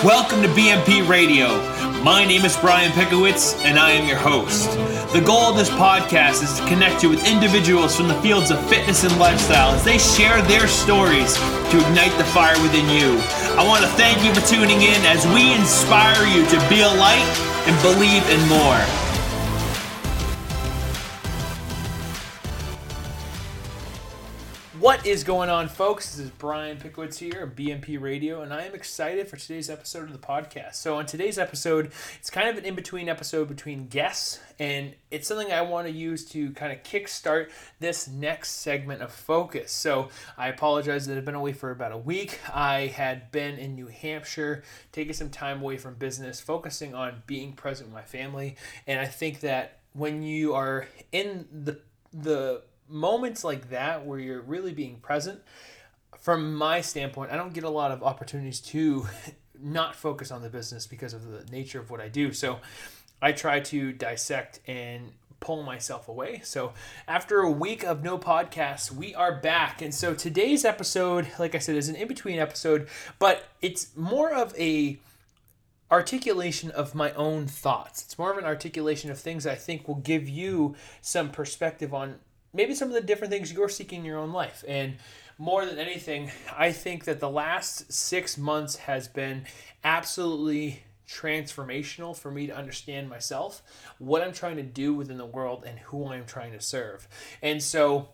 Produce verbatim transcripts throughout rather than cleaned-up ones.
Welcome to B M P Radio. My name is Brian Pickowitz, and I am your host. The goal of this podcast is to connect you with individuals from the fields of fitness and lifestyle as they share their stories to ignite the fire within you. I want to thank you for tuning in as we inspire you to be a light and believe in more. What is going on, folks? This is Brian Pickowitz here at B M P Radio, and I am excited for today's episode of the podcast. So on today's episode, it's kind of an in-between episode between guests, and it's something I want to use to kind of kickstart this next segment of focus. So I apologize that I've been away for about a week. I had been in New Hampshire, taking some time away from business, focusing on being present with my family, and I think that when you are in the the moments like that where you're really being present, from my standpoint, I don't get a lot of opportunities to not focus on the business because of the nature of what I do. So I try to dissect and pull myself away. So after a week of no podcasts, we are back. And so today's episode, like I said, is an in-between episode, but it's more of a articulation of my own thoughts. It's more of an articulation of things I think will give you some perspective on maybe some of the different things you're seeking in your own life. And more than anything, I think that the last six months has been absolutely transformational for me to understand myself, what I'm trying to do within the world, and who I'm trying to serve. And so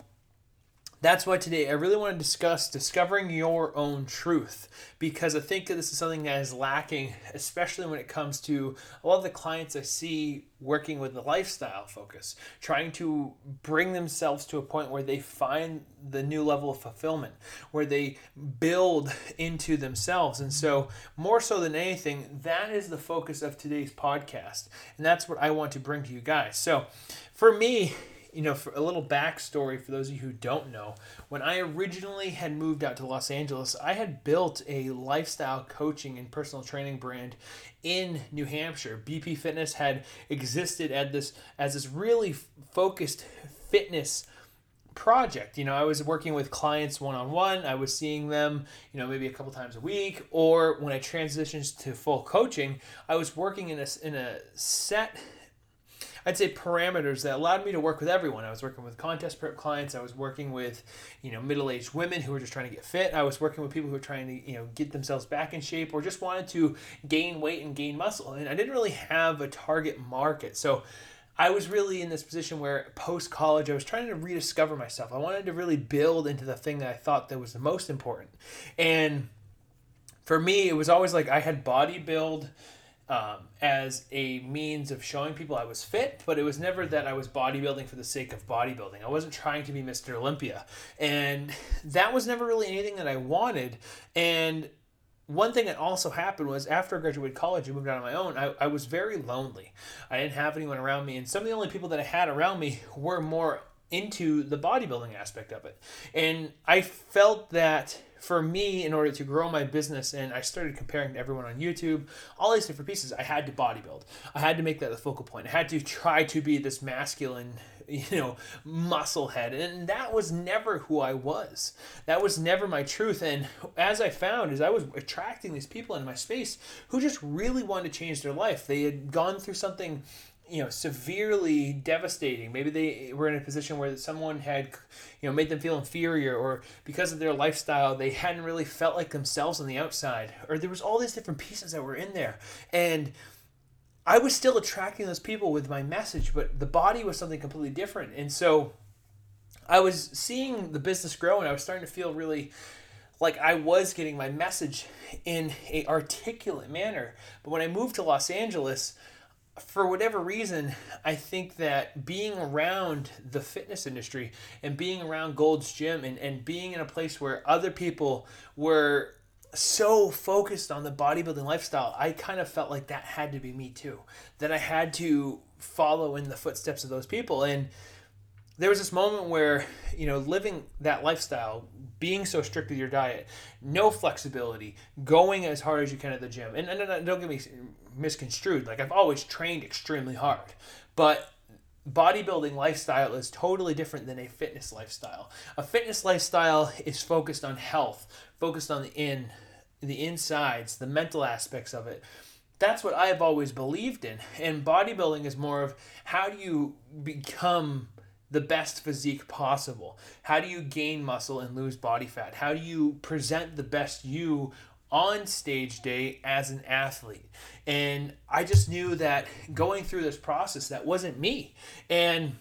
that's why today I really want to discuss discovering your own truth, because I think that this is something that is lacking, especially when it comes to a lot of the clients I see working with the lifestyle focus, trying to bring themselves to a point where they find the new level of fulfillment, where they build into themselves. And so more so than anything, that is the focus of today's podcast. And that's what I want to bring to you guys. So for me, you know, for a little backstory for those of you who don't know, when I originally had moved out to Los Angeles, I had built a lifestyle coaching and personal training brand in New Hampshire. B P Fitness had existed as this as this really focused fitness project. You know, I was working with clients one-on-one. I was seeing them, you know, maybe a couple times a week, or when I transitioned to full coaching, I was working in a in a set, I'd say, parameters that allowed me to work with everyone. I was working with contest prep clients. I was working with, you know, middle-aged women who were just trying to get fit. I was working with people who were trying to, you know, get themselves back in shape or just wanted to gain weight and gain muscle. And I didn't really have a target market. So I was really in this position where post-college, I was trying to rediscover myself. I wanted to really build into the thing that I thought that was the most important. And for me, it was always like I had bodybuild Um, as a means of showing people I was fit, but it was never that I was bodybuilding for the sake of bodybuilding. I wasn't trying to be Mister Olympia, and that was never really anything that I wanted. And one thing that also happened was after I graduated college and moved out on my own, I, I was very lonely. I didn't have anyone around me, and some of the only people that I had around me were more into the bodybuilding aspect of it. And I felt that for me, in order to grow my business, and I started comparing to everyone on YouTube, all these different pieces, I had to bodybuild. I had to make that the focal point. I had to try to be this masculine, you know, muscle head. And that was never who I was. That was never my truth. And as I found, is I was attracting these people in my space who just really wanted to change their life. They had gone through something, you know, severely devastating. Maybe they were in a position where someone had, you know, made them feel inferior, or because of their lifestyle, they hadn't really felt like themselves on the outside, or there was all these different pieces that were in there. And I was still attracting those people with my message, but the body was something completely different. And so I was seeing the business grow, and I was starting to feel really like I was getting my message in a articulate manner. But when I moved to Los Angeles, for whatever reason, I think that being around the fitness industry and being around Gold's Gym and, and being in a place where other people were so focused on the bodybuilding lifestyle, I kind of felt like that had to be me too. That I had to follow in the footsteps of those people. And there was this moment where, you know, living that lifestyle, being so strict with your diet, no flexibility, going as hard as you can at the gym. And, and, and don't get me misconstrued. Like, I've always trained extremely hard, but bodybuilding lifestyle is totally different than a fitness lifestyle. A fitness lifestyle is focused on health, focused on the in, the insides, the mental aspects of it. That's what I've always believed in. And bodybuilding is more of how do you become the best physique possible? How do you gain muscle and lose body fat? How do you present the best you on stage day as an athlete? And I just knew that going through this process, that wasn't me. And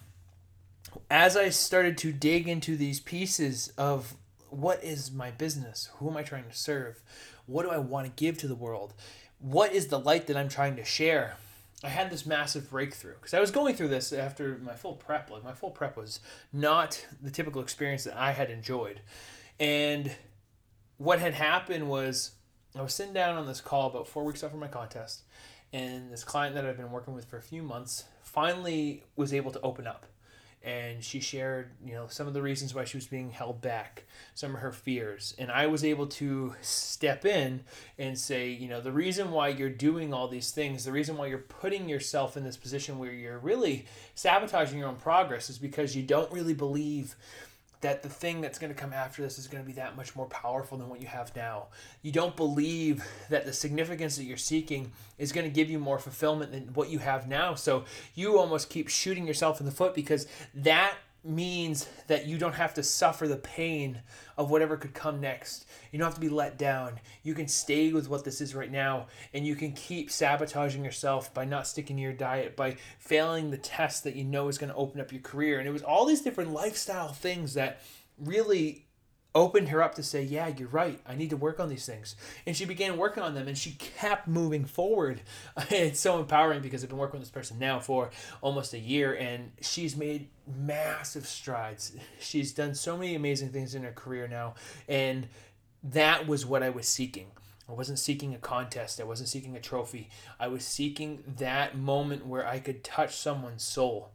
as I started to dig into these pieces of what is my business? Who am I trying to serve? What do I want to give to the world? What is the light that I'm trying to share? I had this massive breakthrough because I was going through this after my full prep. Like my full prep was not the typical experience that I had enjoyed. And what had happened was I was sitting down on this call about four weeks after my contest, and this client that I've been working with for a few months finally was able to open up. And she shared, you know, some of the reasons why she was being held back, some of her fears. And I was able to step in and say, you know, the reason why you're doing all these things, the reason why you're putting yourself in this position where you're really sabotaging your own progress is because you don't really believe that the thing that's going to come after this is going to be that much more powerful than what you have now. You don't believe that the significance that you're seeking is going to give you more fulfillment than what you have now. So you almost keep shooting yourself in the foot because that means that you don't have to suffer the pain of whatever could come next. You don't have to be let down. You can stay with what this is right now, and you can keep sabotaging yourself by not sticking to your diet, by failing the test that you know is going to open up your career. And it was all these different lifestyle things that really opened her up to say, yeah, you're right. I need to work on these things. And she began working on them, and she kept moving forward. It's so empowering because I've been working with this person now for almost a year, and she's made massive strides. She's done so many amazing things in her career now, and that was what I was seeking. I wasn't seeking a contest. I wasn't seeking a trophy. I was seeking that moment where I could touch someone's soul.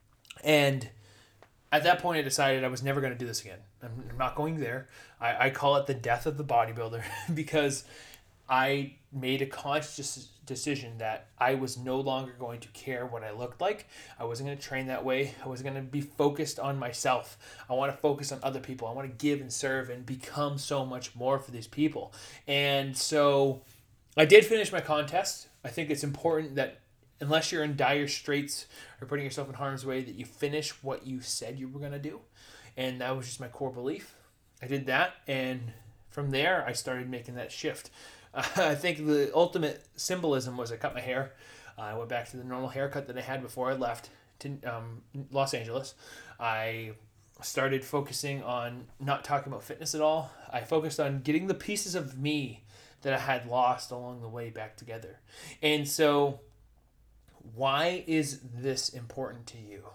And at that point, I decided I was never going to do this again. I'm not going there. I, I call it the death of the bodybuilder because I made a conscious decision that I was no longer going to care what I looked like. I wasn't going to train that way. I wasn't going to be focused on myself. I want to focus on other people. I want to give and serve and become so much more for these people. And so I did finish my contest. I think it's important that unless you're in dire straits or putting yourself in harm's way, that you finish what you said you were going to do. And that was just my core belief. I did that, and from there, I started making that shift. Uh, I think the ultimate symbolism was I cut my hair. Uh, I went back to the normal haircut that I had before I left to um, Los Angeles. I started focusing on not talking about fitness at all. I focused on getting the pieces of me that I had lost along the way back together. And so why is this important to you?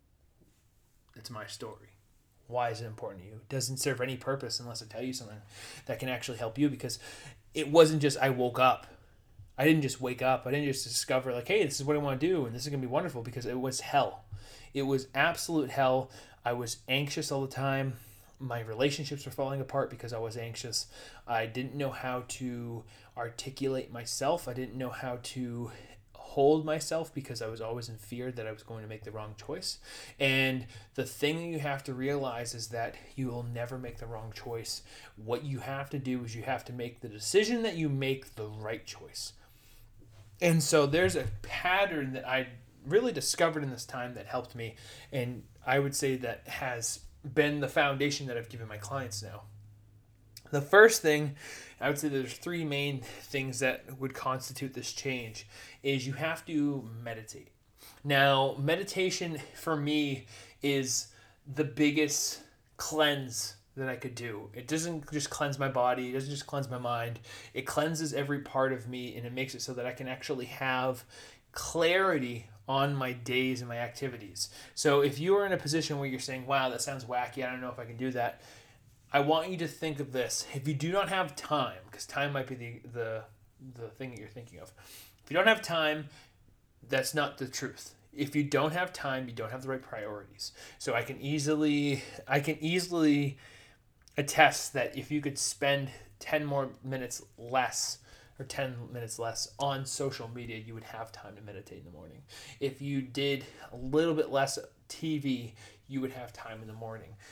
It's my story. Why is it important to you? It doesn't serve any purpose unless I tell you something that can actually help you, because it wasn't just I woke up. I didn't just wake up. I didn't just discover like, hey, this is what I want to do and this is going to be wonderful, because it was hell. It was absolute hell. I was anxious all the time. My relationships were falling apart because I was anxious. I didn't know how to articulate myself. I didn't know how to hold myself because I was always in fear that I was going to make the wrong choice. And the thing that you have to realize is that you will never make the wrong choice. What you have to do is you have to make the decision that you make the right choice. And so there's a pattern that I really discovered in this time that helped me, and I would say that has been the foundation that I've given my clients now. The first thing, I would say there's three main things that would constitute this change, is you have to meditate. Now, meditation for me is the biggest cleanse that I could do. It doesn't just cleanse my body, it doesn't just cleanse my mind. It cleanses every part of me, and it makes it so that I can actually have clarity on my days and my activities. So if you are in a position where you're saying, wow, that sounds wacky, I don't know if I can do that, I want you to think of this. If you do not have time, because time might be the, the the thing that you're thinking of. If you don't have time, that's not the truth. If you don't have time, you don't have the right priorities. So I can easily I can easily attest that if you could spend ten more minutes less or ten minutes less on social media, you would have time to meditate in the morning. If you did a little bit less T V, you would have time in the morning.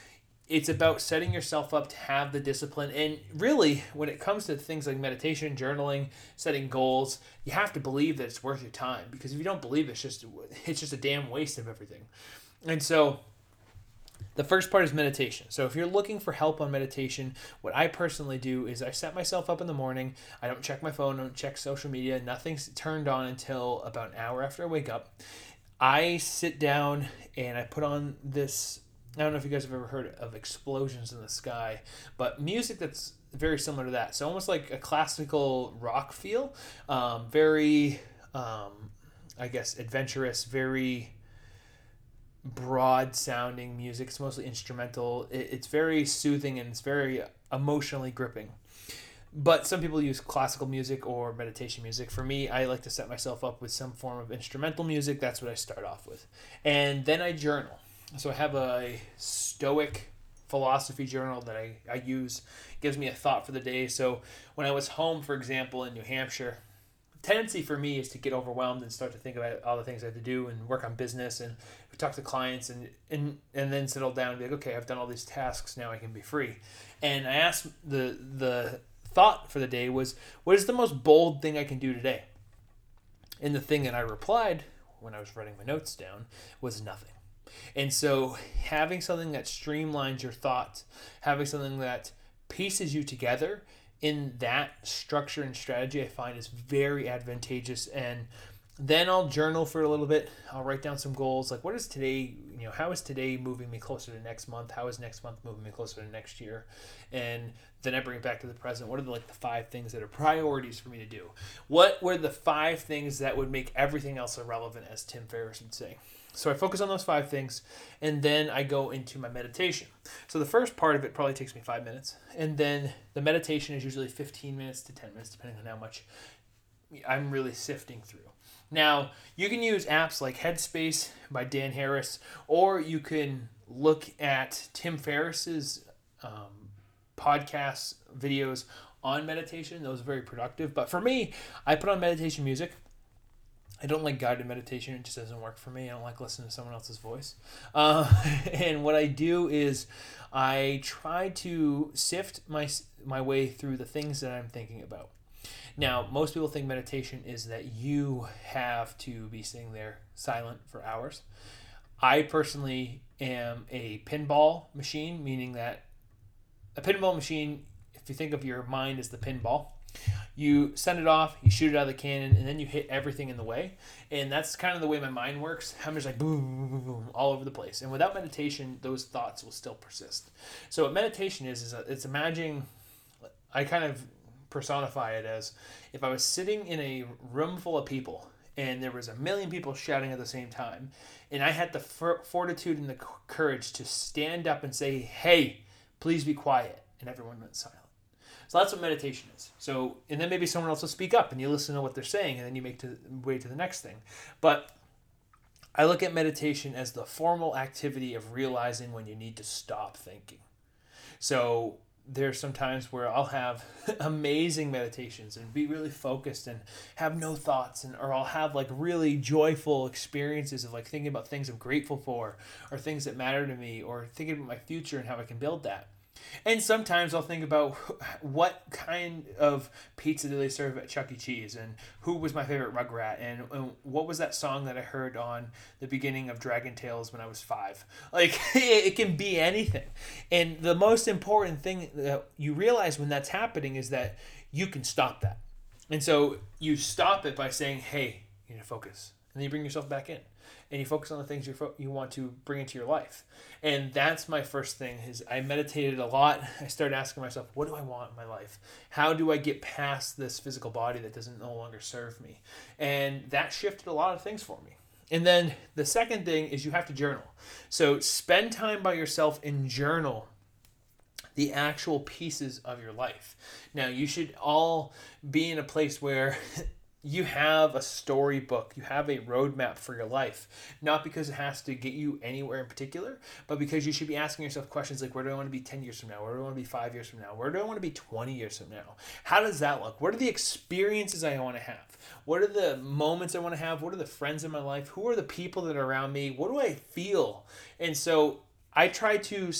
it's about setting yourself up to have the discipline. And really, when it comes to things like meditation, journaling, setting goals, you have to believe that it's worth your time. Because if you don't believe it, it's just it's just a damn waste of everything. And so the first part is meditation. So if you're looking for help on meditation, what I personally do is I set myself up in the morning. I don't check my phone, I don't check social media. Nothing's turned on until about an hour after I wake up. I sit down and I put on this, I don't know if you guys have ever heard of explosions in the sky, but music that's very similar to that. So almost like a classical rock feel, um, very, um, I guess, adventurous, very broad sounding music. It's mostly instrumental. It, it's very soothing and it's very emotionally gripping. But some people use classical music or meditation music. For me, I like to set myself up with some form of instrumental music. That's what I start off with. And then I journal. So I have a stoic philosophy journal that I, I use. It gives me a thought for the day. So when I was home, for example, in New Hampshire, the tendency for me is to get overwhelmed and start to think about all the things I have to do and work on business and talk to clients and, and, and then settle down and be like, okay, I've done all these tasks. Now I can be free. And I asked the the... thought for the day was, what is the most bold thing I can do today? And the thing that I replied when I was writing my notes down was nothing. And so having something that streamlines your thoughts, having something that pieces you together in that structure and strategy, I find is very advantageous. And then I'll journal for a little bit. I'll write down some goals. Like, what is today, you know, how is today moving me closer to next month? How is next month moving me closer to next year? And then I bring it back to the present. What are the, like the five things that are priorities for me to do? What were the five things that would make everything else irrelevant, as Tim Ferriss would say? So I focus on those five things, and then I go into my meditation. So the first part of it probably takes me five minutes. And then the meditation is usually fifteen minutes to ten minutes, depending on how much I'm really sifting through. Now, you can use apps like Headspace by Dan Harris, or you can look at Tim Ferriss's um, podcasts, videos on meditation. Those are very productive. But for me, I put on meditation music. I don't like guided meditation. It just doesn't work for me. I don't like listening to someone else's voice. Uh, and what I do is I try to sift my my way through the things that I'm thinking about. Now, most people think meditation is that you have to be sitting there silent for hours. I personally am a pinball machine, meaning that a pinball machine, if you think of your mind as the pinball, you send it off, you shoot it out of the cannon, and then you hit everything in the way. And that's kind of the way my mind works. I'm just like boom, boom, boom, boom, all over the place. And without meditation, those thoughts will still persist. So what meditation is, is a, it's imagining, I kind of personify it as if I was sitting in a room full of people and there was a million people shouting at the same time, and I had the fortitude and the courage to stand up and say, hey, please be quiet, and everyone went silent. So that's what meditation is. So, and then maybe someone else will speak up and you listen to what they're saying, and then you make to way to the next thing. But I look at meditation as the formal activity of realizing when you need to stop thinking. So there's some times where I'll have amazing meditations and be really focused and have no thoughts, and or I'll have like really joyful experiences of like thinking about things I'm grateful for or things that matter to me, or thinking about my future and how I can build that. And sometimes I'll think about what kind of pizza do they serve at Chuck E. Cheese, and who was my favorite Rugrat, and, and what was that song that I heard on the beginning of Dragon Tales when I was five. Like, it can be anything. And the most important thing that you realize when that's happening is that you can stop that. And so you stop it by saying, hey, you need to focus. And then you bring yourself back in. And you focus on the things you fo- you want to bring into your life. And that's my first thing, is I meditated a lot. I started asking myself, what do I want in my life? How do I get past this physical body that doesn't no longer serve me? And that shifted a lot of things for me. And then the second thing is you have to journal. So spend time by yourself and journal the actual pieces of your life. Now, you should all be in a place where you have a storybook, you have a roadmap for your life, not because it has to get you anywhere in particular, but because you should be asking yourself questions like, where do I want to be ten years from now? Where do I want to be five years from now? Where do I want to be twenty years from now? How does that look? What are the experiences I want to have? What are the moments I want to have? What are the friends in my life? Who are the people that are around me? What do I feel? And so I try to set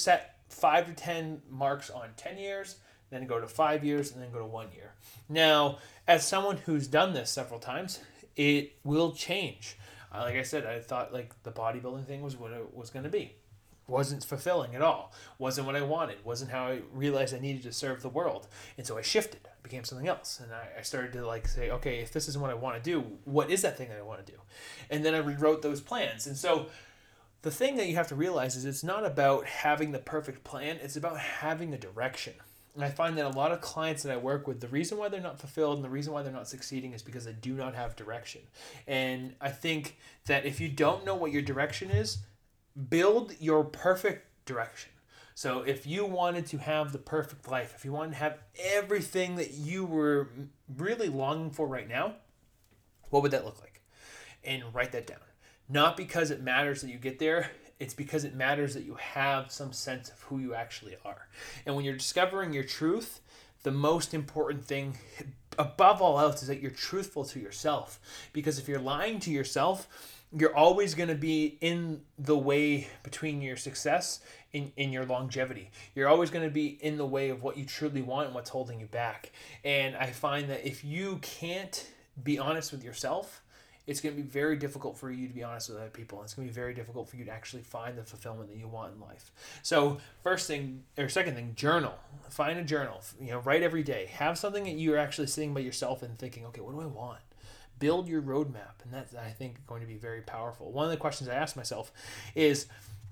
five to ten marks on ten years, then go to five years, and then go to one year. Now, as someone who's done this several times, it will change. Uh, like I said, I thought like the bodybuilding thing was what it was going to be. Wasn't fulfilling at all. Wasn't what I wanted. Wasn't how I realized I needed to serve the world. And so I shifted. I became something else. And I, I started to like say, okay, if this isn't what I want to do, what is that thing that I want to do? And then I rewrote those plans. And so the thing that you have to realize is it's not about having the perfect plan. It's about having a direction. And I find that a lot of clients that I work with, the reason why they're not fulfilled and the reason why they're not succeeding is because they do not have direction. And I think that if you don't know what your direction is, build your perfect direction. So if you wanted to have the perfect life, if you wanted to have everything that you were really longing for right now, what would that look like? And write that down. Not because it matters that you get there, it's because it matters that you have some sense of who you actually are. And when you're discovering your truth, the most important thing above all else is that you're truthful to yourself. Because if you're lying to yourself, you're always going to be in the way between your success and, and your longevity. You're always going to be in the way of what you truly want and what's holding you back. And I find that if you can't be honest with yourself, it's going to be very difficult for you to be honest with other people. It's going to be very difficult for you to actually find the fulfillment that you want in life. So first thing, or second thing, journal. Find a journal. You know, write every day. Have something that you're actually sitting by yourself and thinking, okay, what do I want? Build your roadmap, and that's, I think, going to be very powerful. One of the questions I ask myself is,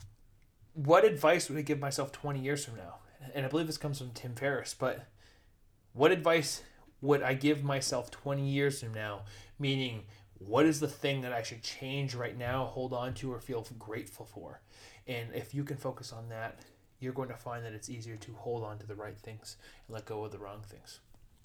what advice would I give myself twenty years from now? And I believe this comes from Tim Ferriss, but what advice would I give myself twenty years from now? Meaning, what is the thing that I should change right now, hold on to, or feel grateful for? And if you can focus on that, you're going to find that it's easier to hold on to the right things and let go of the wrong things.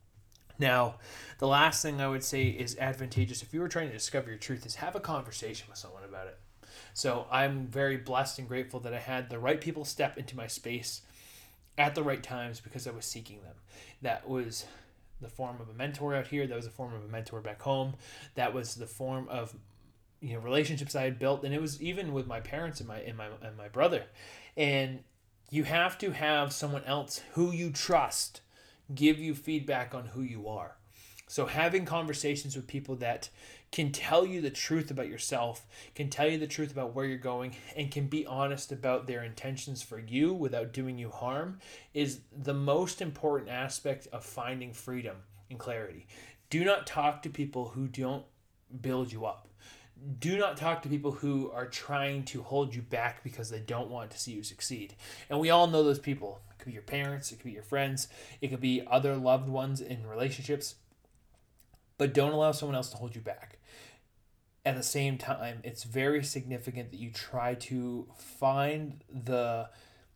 Now, the last thing I would say is advantageous if you were trying to discover your truth is have a conversation with someone about it. So I'm very blessed and grateful that I had the right people step into my space at the right times because I was seeking them. That was the form of a mentor out here. That was the form of a mentor back home. That was the form of, you know, relationships I had built, and it was even with my parents and my and my and my brother. And you have to have someone else who you trust give you feedback on who you are. So having conversations with people that can tell you the truth about yourself, can tell you the truth about where you're going, and can be honest about their intentions for you without doing you harm is the most important aspect of finding freedom and clarity. Do not talk to people who don't build you up. Do not talk to people who are trying to hold you back because they don't want to see you succeed. And we all know those people. It could be your parents, it could be your friends, it could be other loved ones in relationships. But don't allow someone else to hold you back. At the same time, it's very significant that you try to find the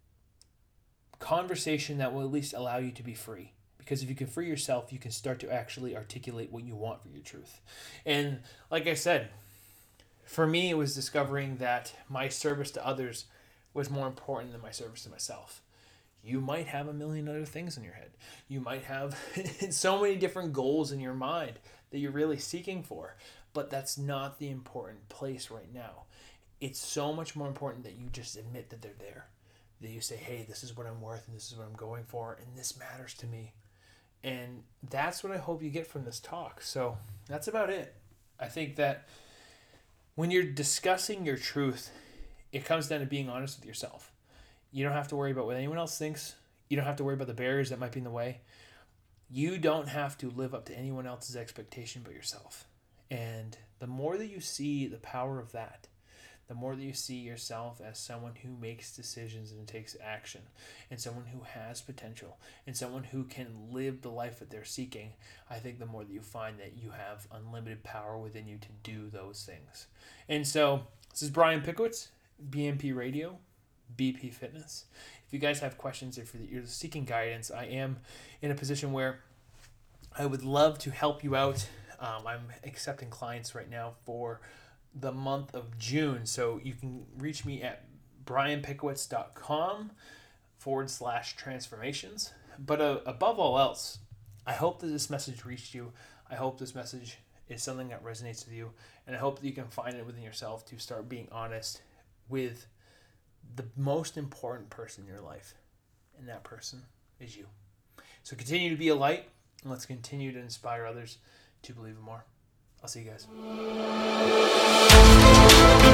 conversation that will at least allow you to be free. Because if you can free yourself, you can start to actually articulate what you want for your truth. And like I said, for me, it was discovering that my service to others was more important than my service to myself. You might have a million other things in your head. You might have so many different goals in your mind that you're really seeking for, but that's not the important place right now. It's so much more important that you just admit that they're there. That you say, hey, this is what I'm worth and this is what I'm going for and this matters to me. And that's what I hope you get from this talk. So that's about it. I think that when you're discussing your truth, it comes down to being honest with yourself. You don't have to worry about what anyone else thinks. You don't have to worry about the barriers that might be in the way. You don't have to live up to anyone else's expectation but yourself. And the more that you see the power of that, the more that you see yourself as someone who makes decisions and takes action, and someone who has potential, and someone who can live the life that they're seeking, I think the more that you find that you have unlimited power within you to do those things. And so, this is Brian Pickowitz, B M P Radio, B P Fitness. If you guys have questions, if you're seeking guidance, I am in a position where I would love to help you out. Um, I'm accepting clients right now for the month of June. So you can reach me at brianpickowitz.com forward slash transformations. But uh, above all else, I hope that this message reached you. I hope this message is something that resonates with you. And I hope that you can find it within yourself to start being honest with the most important person in your life, and that person is you. So continue to be a light, and let's continue to inspire others to believe in more. I'll see you guys.